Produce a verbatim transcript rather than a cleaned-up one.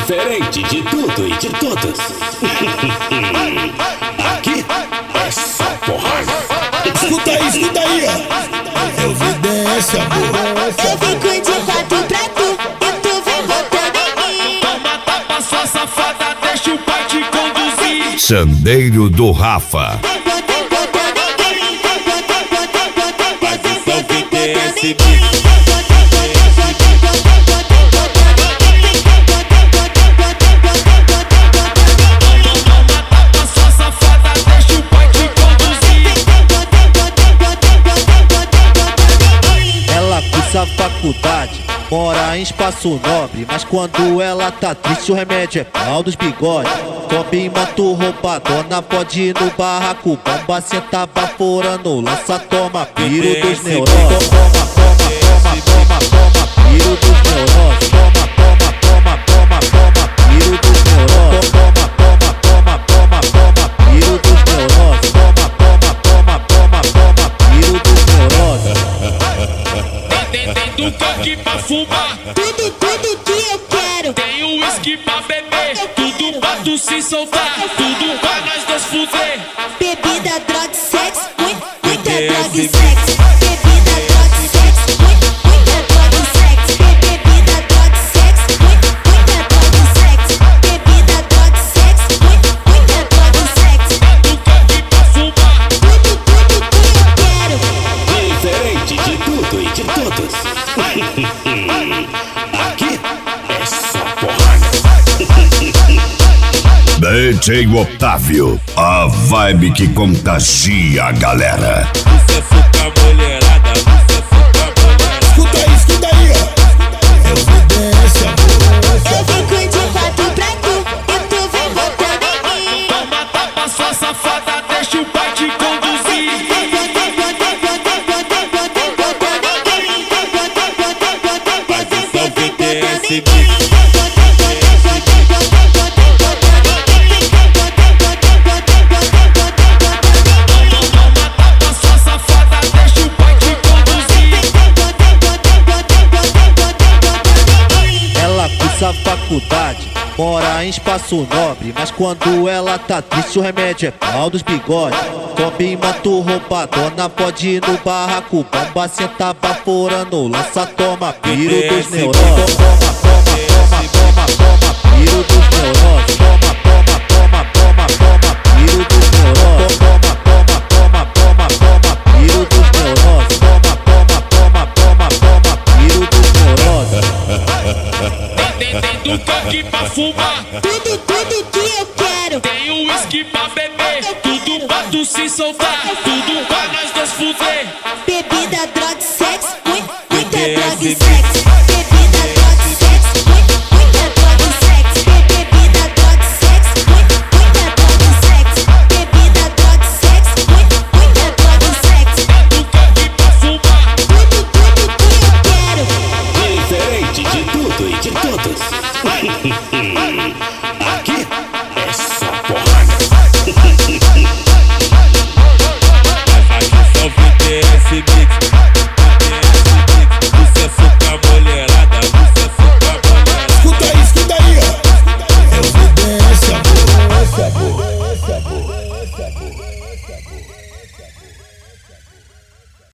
Diferente de tudo e de todos. Aqui é só porrada. Escuta aí, escuta aí, ó. Eu vi desse, amor. Eu fico de quatro pra tu e tu vem botando em mim. Toma tapa, sua safada, deixa o pai te conduzir. Sandeiro do Rafa. Vem botando em mim. Vem botando em mim. Essa faculdade mora em espaço nobre, mas quando ela tá triste o remédio é pau dos bigodes. Sobe em moto roubadona, pode ir no barraco, bomba senta baforando, lança toma, piro dos neurônios. Toma, toma, toma, toma, toma, piro dos neurônios. Toma, toma, toma, toma, toma, piro dos neurônios. Toma, toma, toma, toma, toma, piro dos neurônios. Toma, toma, toma, toma, toma, piro dos neurônios. Tem, tem do coque pra fumar, Tudo, tudo que eu quero. tem o uísque pra beber, tudo pra tu se soltar, tudo pra nós dois fuder. Bebida, droga, sexo, muito, muita droga e sexo. Bebida, droga, sexo, muito, muita droga e sexo. Bebida, droga, sexo, muito, muita droga e sexo. Bebida, droga, sexo, muito, muita droga e sexo. Do coque pra fumar, Tudo, tudo que eu quero. Diferente de tudo e de todos. Aqui é só porrada. D J Otávio, a vibe que contagia a galera. você fuca mulherada, você fuca mulherada. Escuta aí, escuta aí, ó. Eu vi desse, amor. Eu fico de quatro pra tu e tu vem botando em mim. Toma tapa, sua safada, deixa o pai te conduzir. Vem botando, vem botando, vem botando, vem botando em mim. Vem botando, vem botando, vem botando, vem botando em mim. Toma tapa, sua safada, deixa o pai te conduzir. Ela cursa faculdade, mora em espaço nobre, mas quando ela tá triste o remédio é pau dos bigodes. Sobe em moto roubadona, pode ir no barraco, bomba senta baforando, lança toma, piro dos neurônios. Toma, toma, toma, toma, toma, piro dos neurônios. Toma, toma, toma, toma, toma, piro dos neurônios. Toma, toma, toma, toma, toma, piro dos neurônios. Toma, toma, toma, toma, toma, piro dos neurônios. Tem, tem do coque pra fumar, Tudo, tudo que eu quero. tem o uísque pra beber, tudo pra tu se soltar, tudo pra nós dois fuder. Bebida, droga, sexo, muito, muita droga e sexo.